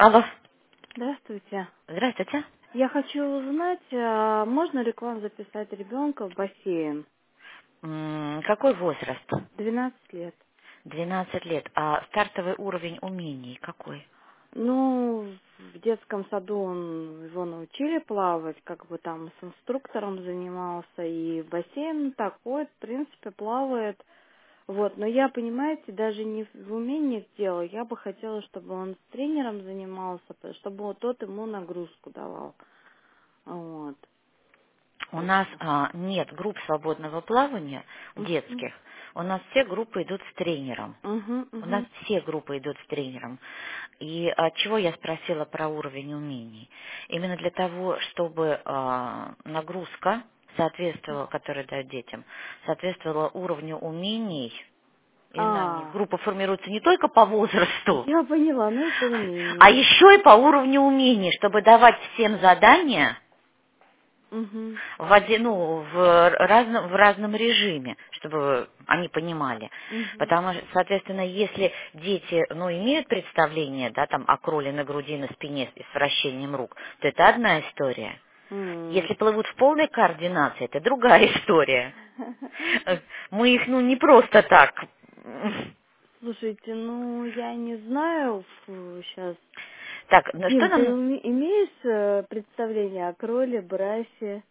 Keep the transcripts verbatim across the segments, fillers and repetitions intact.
Алло, Здравствуйте. здравствуйте. Я хочу узнать, а, можно ли к вам записать ребенка в бассейн? М, Какой возраст? Двенадцать лет. Двенадцать лет. А стартовый уровень умений какой? Ну, в детском саду он, его научили плавать, как бы там с инструктором занимался, и бассейн такой, в принципе, плавает. Вот, но я, понимаете, даже не в умениях дело, я бы хотела, чтобы он с тренером занимался, чтобы вот тот ему нагрузку давал. Вот. У нас а, нет групп свободного плавания Угу, детских. У нас все группы идут с тренером. угу, У нас угу. все группы идут с тренером. И от чего я спросила про уровень умений? Именно для того, чтобы а, нагрузка соответствовала, которая дают детям, соответствовала уровню умений и знаний. А, Группа формируется не только по возрасту, я поняла, ну и по а умениям. еще и по уровню умений, чтобы давать всем задания Угу. в, один, ну, в, разном, в разном режиме, чтобы они понимали. Угу. Потому что, соответственно, если дети ну, имеют представление да, там, о кроле на груди, на спине с с вращением рук, то это одна история. М. Если плывут в полной координации, это другая история. Мы их ну, не просто так. Слушайте, ну я не знаю сейчас. Так, ну что Дим, ты нам... уме- имеешь э, представление о кроле, брасе?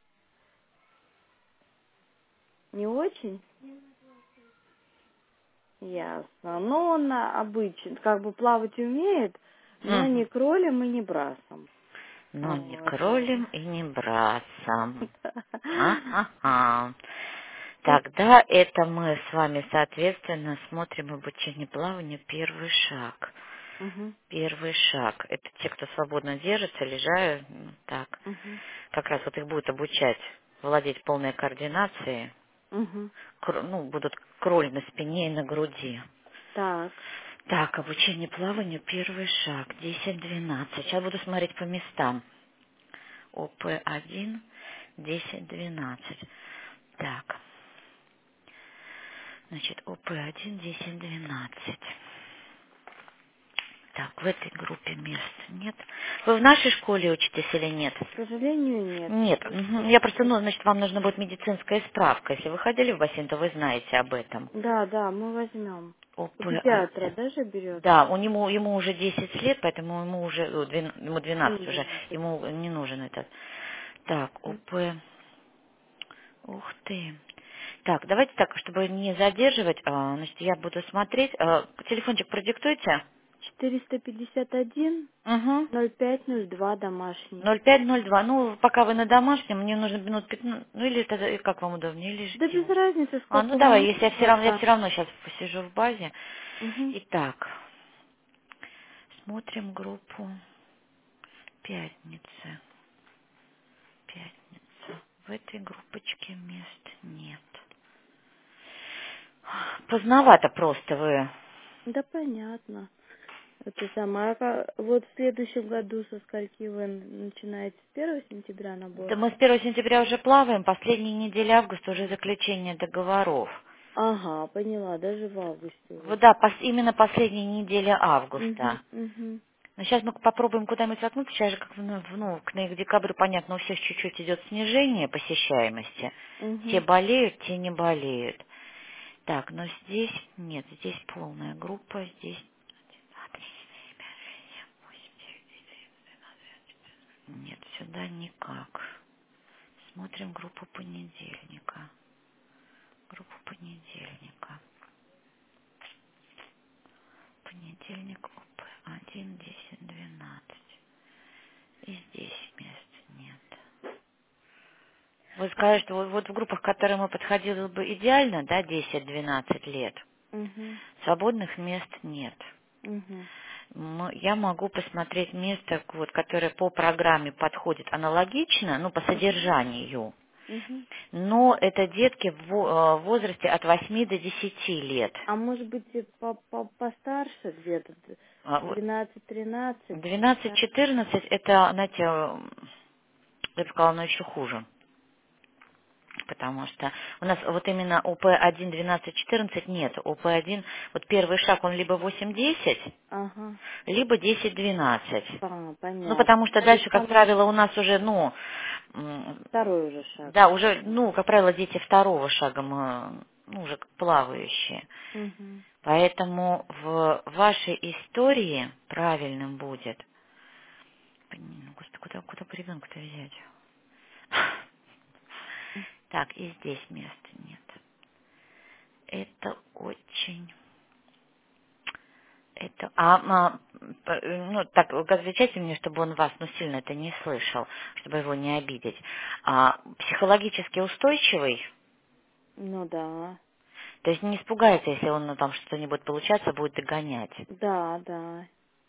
Не очень? Ясно. Но он а, обычен, как бы плавать умеет, но Мгм. не кролем и не брасом. Но не Вот. кролем и не брасом. Ага. Тогда это мы с вами, соответственно, смотрим обучение плаванию первый шаг. Угу, Первый шаг. Это те, кто свободно держится, лежа, ну, так. угу, Как раз вот их будут обучать владеть полной координацией. угу. Кр- ну, будут кроль на спине и на груди. Так. Так, обучение плаванию первый шаг. Десять-двенадцать. Сейчас буду смотреть по местам. оп один, десять-двенадцать. Так. Значит, оп один, десять-двенадцать. Так, в этой группе мест нет. Вы в нашей школе учитесь или нет? К сожалению, нет. Нет. Мгм. Я просто, ну, значит, вам нужна будет медицинская справка. Если вы ходили в бассейн, то вы знаете об этом. Да, да, мы возьмем. У оп педиатра один. даже берет? Да, у него, ему уже десять лет, поэтому ему уже, о, двен- ему Не двенадцать уже, нужен ему педиатр. не нужен этот. Так, Мгм. оп. Ух ты. Так, давайте так, чтобы не задерживать, а, значит, я буду смотреть. А, телефончик продиктуйте. четыреста пятьдесят один Угу. ноль пять ноль два домашний. ноль пять ноль два. Ну, пока вы на домашнем, мне нужно минут пятнадцать. Ну, или тогда, и как вам удобнее, или Да без ждем. разницы, А, ну сколько вам давай, если я все нужно, равно, я да. все равно сейчас посижу в базе. Угу. Итак, смотрим группу пятницы. Пятница. В этой группочке мест нет. Поздновато просто вы. Да понятно. Это самое. А ка- вот в следующем году со скольки вы н- начинаете? С первого сентября набор? Да мы с первого сентября уже плаваем, последняя неделя августа уже заключение договоров. Ага, поняла, даже в августе Вот уже. да, пос- именно последняя неделя Угу, августа. угу, Но сейчас мы попробуем куда-нибудь воткнуться. Сейчас же как в, ну, в- ну, к, ноя- к декабрю, понятно, у всех чуть-чуть идет снижение посещаемости. Те угу. болеют, те не болеют. Так, но здесь нет, здесь полная группа, здесь один, два, три, четыре, пять, шесть, семь, восемь, девять, десять, одиннадцать. Нет, сюда никак. Смотрим группу понедельника. Группу понедельника. Понедельник, оп, один, десять, двенадцать. И здесь мест нет. Вы скажете, вот, вот в группах, к которым мы подходили бы идеально, да, десять-двенадцать лет, Угу, свободных мест нет. угу, М, Я могу посмотреть место, вот, которое по программе подходит аналогично, ну, по содержанию, угу. но это детки в во- э, в возрасте от восьми до десяти лет. А может быть и по по постарше где-то А вот двенадцать-тринадцать? двенадцать-четырнадцать это, знаете, м, я бы сказала, оно еще хуже. Потому что у нас вот именно ОП один двенадцать четырнадцать нет. ОП один, вот первый шаг, он либо восемь десять, Ага. либо десять двенадцать. А, Ну, понятно. потому что То есть дальше, как там правило, у нас уже, ну, м, второй уже шаг. да, уже, ну, как правило, дети второго шага, мы, ну, уже как плавающие. Угу. Поэтому в вашей истории правильным будет. Блин, ну, Господи, куда, куда бы ребенка-то взять? Так, и здесь места нет. Это очень... Это, а, а, п- ну, так, отвечайте мне, чтобы он вас, ну, сильно это не слышал, чтобы его не обидеть. А, психологически устойчивый, Ну да. то есть не испугается, если он, ну, там что-то не будет получаться, будет догонять. Да, да.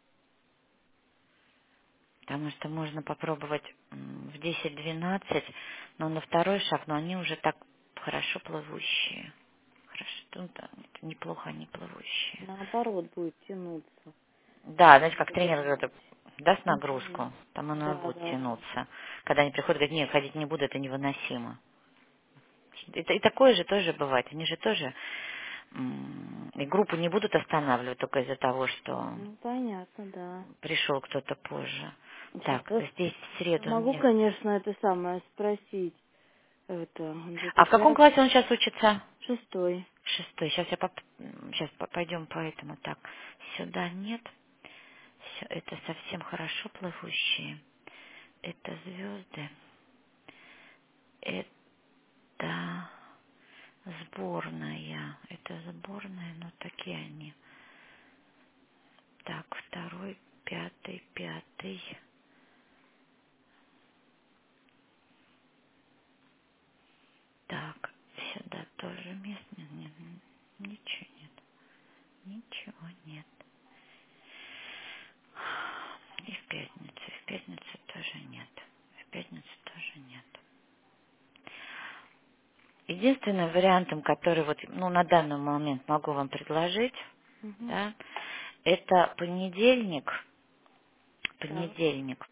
Потому что можно попробовать м, в десять-двенадцать, но на второй шаг, но они уже так хорошо плывущие. Хорошо, ну, да, нет, неплохо они плывущие. Наоборот будет тянуться. Да, знаете, как тренер Догонять. говорит, даст Угу. нагрузку, там оно и Да, будет да, да. тянуться. Когда они приходят, говорят, нет, ходить не буду, это невыносимо. И, и такое же тоже бывает. Они же тоже м, и группу не будут останавливать только из-за того, что Ну, понятно, да. пришел кто-то позже. Сейчас Так, просто здесь в среду могу, нет. конечно, это самое спросить. Это где-то А в каком связь. классе он сейчас учится? Шестой. Шестой. Сейчас я поп... сейчас пойдем по этому. Так, сюда нет. Все, это совсем хорошо плывущие. Это звезды. Это сборная. Это сборная, но такие они. Так, второй, пятый, пятый. Так, сюда тоже мест нет, нет, ничего нет. Ничего нет. И в пятницу, и в пятницу тоже нет. В пятницу тоже нет. Единственным вариантом, который вот, ну, на данный момент могу вам предложить, Угу. да, это понедельник, Так. понедельник,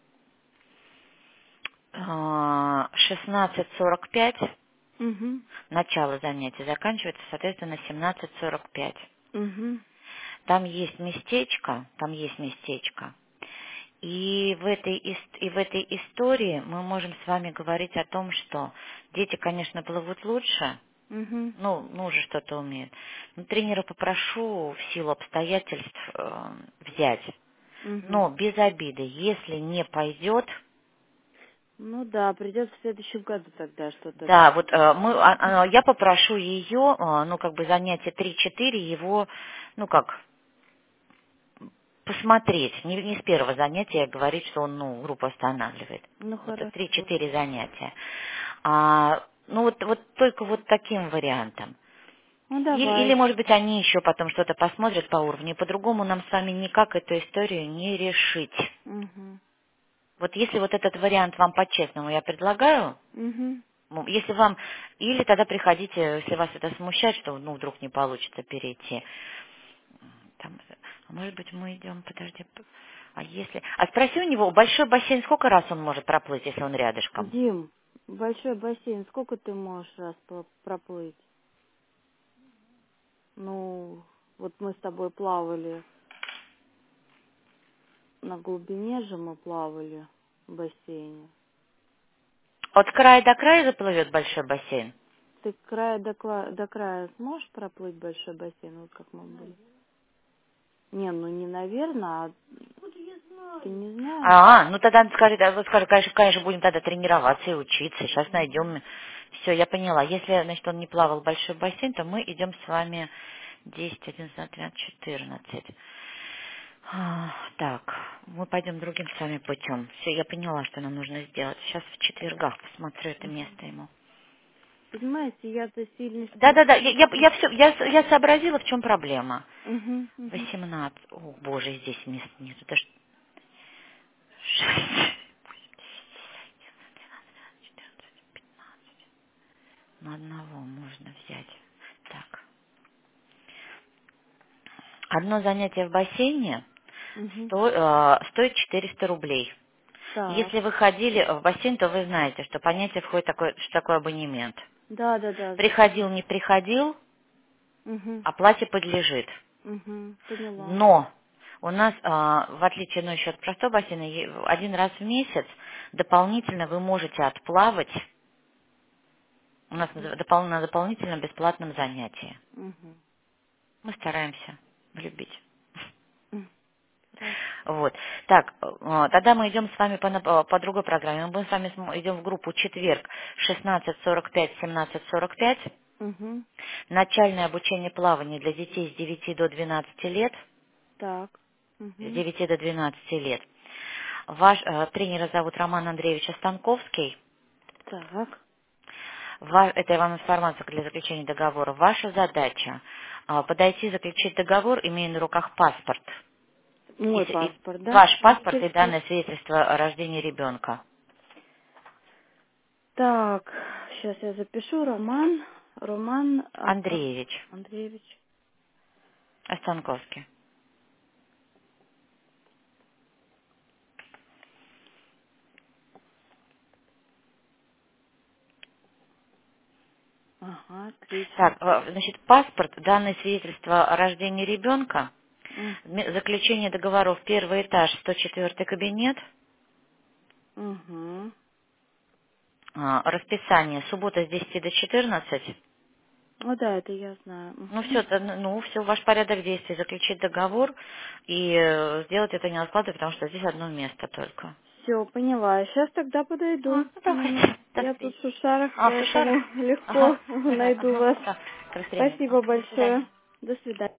а, шестнадцать сорок пять, Угу. начало занятия заканчивается, соответственно, семнадцать сорок пять. Угу. Там есть местечко, там есть местечко. И в этой ис- и в этой истории мы можем с вами говорить о том, что дети, конечно, плывут лучше, Угу. ну, ну уже что-то умеют. Но тренера попрошу в силу обстоятельств э, взять. Угу. Но без обиды, если не пойдет, Ну да, придется в следующем году тогда что-то. да, вот э, мы, а- а, я попрошу ее, э, ну как бы занятие три-четыре его, ну как посмотреть, не, не с первого занятия говорить, что он, ну, группу останавливает. Ну Вот это хорошо. три-четыре занятия. А, ну, вот, вот только вот таким вариантом. Ну Или, или, давай. может быть, они еще потом что-то посмотрят по уровню. По-другому нам с вами никак эту историю не решить. Угу. Вот если вот этот вариант вам по-честному я предлагаю, Угу. ну, если вам, или тогда приходите, если вас это смущает, что, ну, вдруг не получится перейти. Там, а может быть, мы идем, подожди, п- а если... А спроси у него, большой бассейн, сколько раз он может проплыть, если он рядышком? Дим, большой бассейн, сколько ты можешь раз по- проплыть? Ну, вот мы с тобой плавали, на глубине же мы плавали в бассейне. От края до края заплывет большой бассейн? Ты края до, кла- до края сможешь проплыть большой бассейн, вот как мы были? Не, ну не наверное, а ты не знаешь? А, ну тогда скажи, да, вот скажи, конечно, конечно, будем тогда тренироваться и учиться. Сейчас найдем. Все, я поняла. Если, значит, он не плавал в большой бассейн, то мы идем с вами десять, одиннадцать, двенадцать, четырнадцать. А, Так, мы пойдем другим с вами путем. Все, я поняла, что нам нужно сделать. Сейчас в четвергах посмотрю это место ему. Понимаете, я-то сильно Да-да-да, я, я, стеснительна. я, все, я, с- я сообразила, в чем проблема. Угу, угу. восемнадцать. О, боже, здесь мест нет. Это ж... шесть. На одного можно взять. Так. Одно занятие в бассейне Угу. сто- э, стоит четыреста рублей. Так. Если вы ходили в бассейн, то вы знаете, что понятие входит такое, что такое абонемент. Да, да, да. Приходил, не приходил, Угу. оплате подлежит. Угу. Поняла. Но у нас, а, в отличие ну, еще от простого бассейна, е- один раз в месяц дополнительно вы можете отплавать. У нас Угу. назыв- допол- на дополнительном бесплатном занятии. Угу. Мы стараемся любить. Хорошо. Вот. Так, э, тогда мы идем с вами по, на- по другой программе. Мы с вами см- идем в группу четверг шестнадцать сорок пять семнадцать сорок пять. Угу. Начальное обучение плаванию для детей с девяти до двенадцати лет. Так. С Угу. девяти до двенадцати лет. Ваш э, тренера зовут Роман Андреевич Останковский. Так. Ва- Это я вам информация для заключения договора. Ваша задача э, подойти заключить договор, имея на руках паспорт. И, Мой с- и паспорт, да? ваш паспорт и Свидетельство. данное свидетельство о рождении ребенка. Так, сейчас я запишу. Роман. Роман Антон Андреевич Андреевич. Останковский. Ага, отлично. Так, э, значит, паспорт, данное свидетельство о рождении ребенка, М, ме- заключение договоров, первый этаж, сто четвёртый кабинет, Угу. а, расписание, суббота с десяти до четырнадцати. Ну да, это я знаю. Ну все, ну все, ваш порядок действий, заключить договор и э, сделать это не откладывая, потому что здесь одно место только. Все, поняла. Сейчас тогда А, подойду. ну М, давайте, до Я тут встречи. в Шушарах, А, в Шушарах? поэтому Ага, легко ага, найду ага. вас. Так, до свидания. Спасибо До свидания. большое. До свидания.